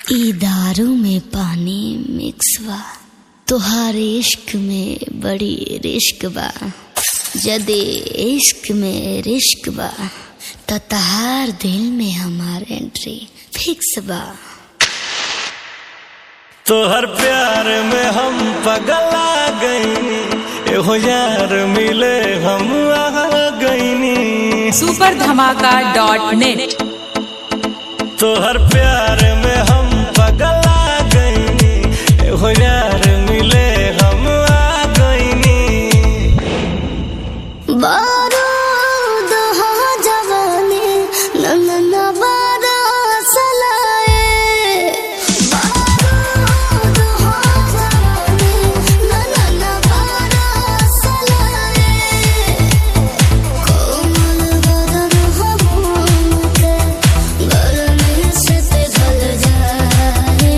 ई दारू में पानी मिक्स बा, तोहार इश्क में बड़ी रिश्क बा। जदे इश्क में रिश्क बा त तहार दिल में हमार एंट्री फिक्स बा। तोहर प्यार में हम पगला गईनी, एहो यार मिले हम आ गईनी। सुपर धमाका.net। तोहर प्यार में हम पगला गईनी, एहो यार मिले हम आ गईनी। बारूद हो जवानी नन्ना बारा सलाए, बारूद हो जवानी नन्ना बारा सलाए। कोमल बदन हो के गर्मी से पिघल जाए।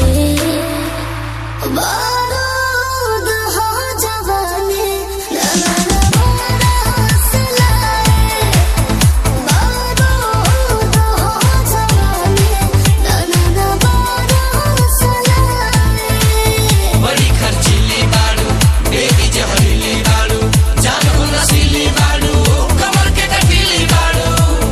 बारूद हो जवानी नन्ना बारा सलाए, बारूद हो जवानी नन्ना बारा सलाए। बड़ी खर्चीली बाड़ू, बेबी जहरीली बाड़ू, जानू नशीली बाड़ू, कमर के कटीली बाड़ू।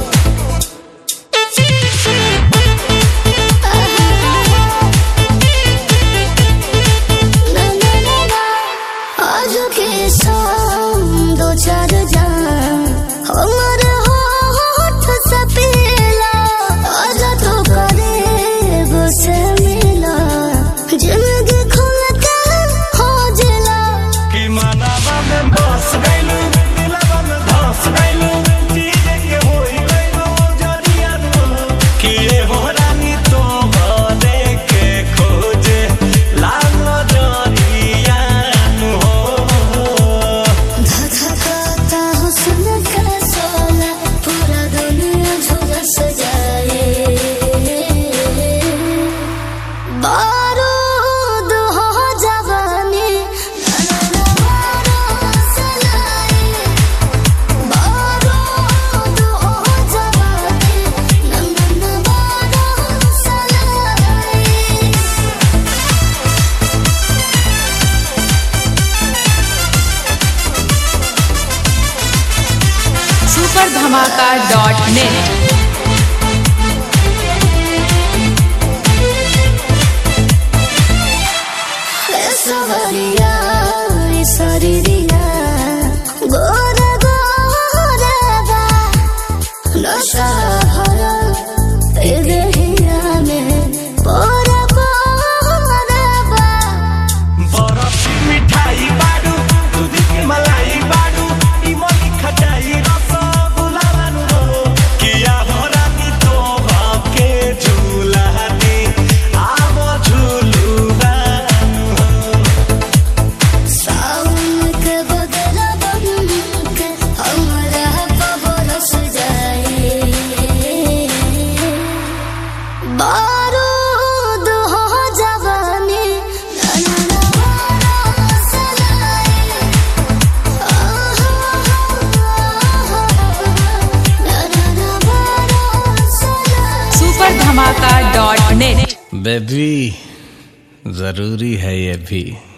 आज के शाम दो चार जान हमर होठ से पीला, आज तो करीब से मिला, जिंदगी खुल के हो जिला। कि मानवा में बस गइलू, दिलवा में धस गइलू, चीजे के होई गइलू जरिया तू। कि ये हो रानी तो बने के खोजे लागो जरिया हो। धधकाता हुस्न का सोला पूरा दुनिया झुलस जाए। बारूद हो जवानी नन्ना बारा सलाए, बारूद हो जवानी नन्ना बारा सलाए। सुपर धमाका.net। सवरिया सरिया गोर गोर बा, नशा भरा ए देहिया में पोर पोर बा। बरफ की मिठाई बाडू, दूध की मलाई बाडू, इमली खटाई रसगुल्ला बानू हो। किया हो रानी तो के झूला दी, आवो झूलू बानू हो। सावन के बदला बन के हमरा पे बरस जाए। बारूद हो जवानी नन्ना बारा सलाए, नन्ना बारा सलाए। सुपर धमाका.net। बेबी जरूरी है ये भी।